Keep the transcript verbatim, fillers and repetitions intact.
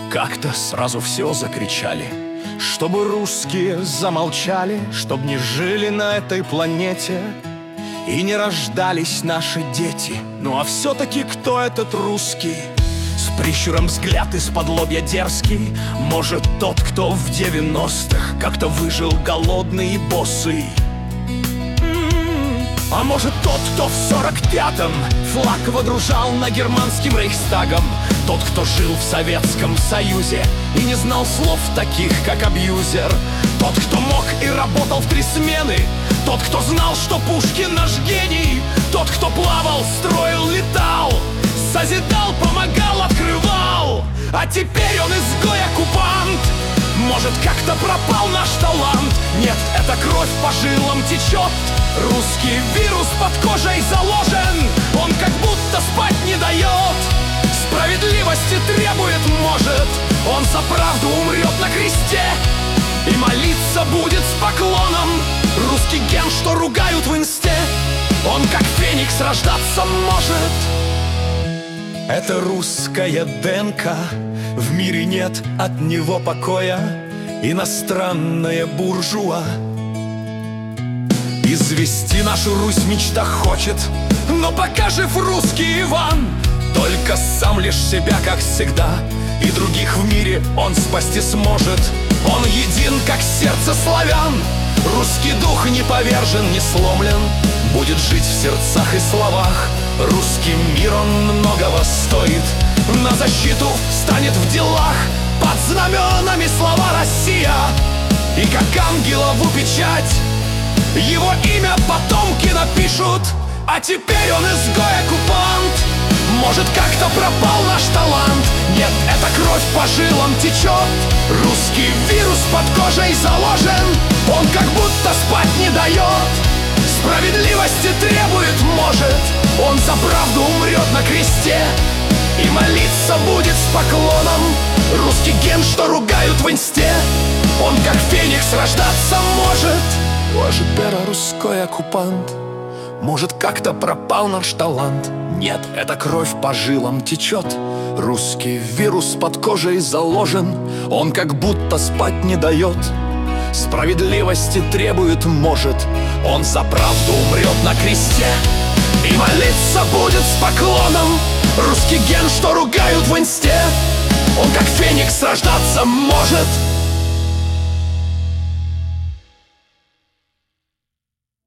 Как-то сразу все закричали, чтобы русские замолчали, чтоб не жили на этой планете и не рождались наши дети. Ну а все-таки кто этот русский? С прищуром взгляд из-под лобья дерзкий. Может, тот, кто в девяностых как-то выжил голодный и босый. А может, тот, кто в сорок пятом флаг водружал над германским рейхстагом. Тот, кто жил в Советском Союзе и не знал слов таких, как абьюзер. Тот, кто мог и работал в три смены. Тот, кто знал, что Пушкин наш гений. Тот, кто плавал, строил, летал, созидал, помогал, открывал. А теперь он изгой-оккупант. Может, как-то пропал наш талант. Нет, эта кровь по жилам течет. Русский вирус под кожей заложен. Он как будто спать не дает. Справедливости требует, может. Он за правду умрет на кресте и молиться будет с поклоном. Русский ген, что ругают в инсте, он как феникс рождаться может. Это русская ДНК, в мире нет от него покоя. Иностранная буржуа извести нашу Русь мечта хочет, но пока жив русский Иван, только сам лишь себя, как всегда, и других в мире он спасти сможет. Он един, как сердце славян. Русский дух не повержен, не сломлен, будет жить в сердцах и словах. Русский мир, он многого стоит, на защиту станет в делах. Под знаменами слова «Россия» и как ангелову печать его имя потомки напишут. А теперь он изгой-оккупант. Может, как-то пропал наш талант. Нет, эта кровь по жилам течет. Русский вирус под кожей заложен. Он как будто спать не дает. Справедливости требует, может. Он за правду умрет на кресте и молиться будет с поклоном. Русский ген, что ругают в инсте, он как феникс рождаться может. Может, белорусской оккупант. Может, как-то пропал наш талант. Нет, эта кровь по жилам течет. Русский вирус под кожей заложен. Он как будто спать не дает. Справедливости требует, может. Он за правду умрет на кресте и молиться будет с поклоном. Русский ген, что ругают в инсте, он как феникс рождаться может.